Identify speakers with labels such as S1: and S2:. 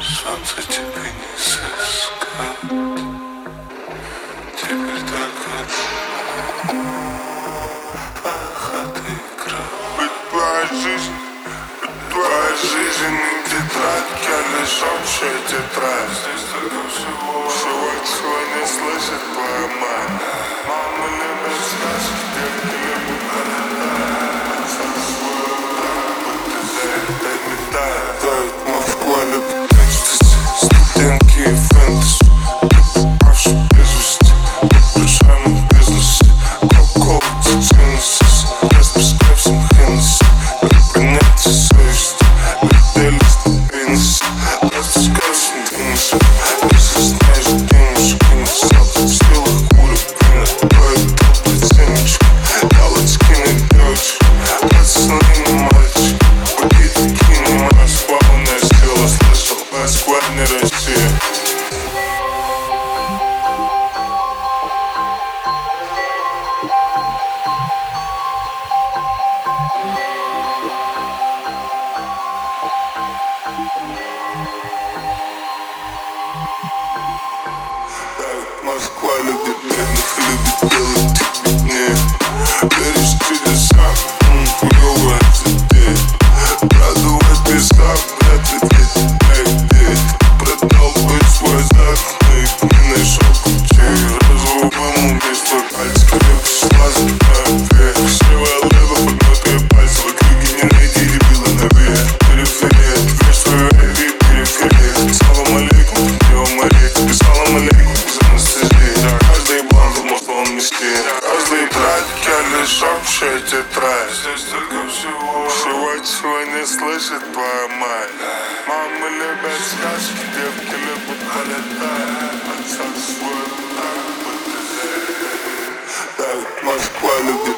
S1: Солнце тебе не сыскать. Теперь только пахота игра. Ведь твоя жизнь не тетрадь, я лишь общая тетрадь. Здесь только всего чего не слышит твоя мать. Мама любит сказки, девки любят полетать. Отца свой будто за это метает. Дают Москва любит экстази, студентки и фэнтези. Попавший без вести, воображаемый бизнесе. Кока-кола, цицинусис, распускай всем Хеннесси. Понятие совести, пределист пенис. Распускай всем Хеннесси. Если знаешь денежек, не стал в силах курок вина. Твои толпы ценнички, галочкины девочки. Пацаны не мальчик, поки такие не Москва. Полная сила, слышал, Москва не Россия. Москва любит бедных, любит делать их беднее. Веришь в чудеса, хуёвая идея. Продувать песка, брать ведь где. Продал быть свой загнанный, не нашел ключей. Разрубил уме свой пальцы, крепко слазит на век. Севая лева, подметкая пальцы, в округе не найти дебила на век. Периферия, дверь свою эви, периферия. Салам алейкум, девам алейкум, салам алейкум. Каждый бланк может он нести. Каждый братик, я лишь общая тетрадь. Здесь только всего не слышит твоя мать. Мамы любят сказки, девки любят полетать. Отца свой так будто. Так Москва любит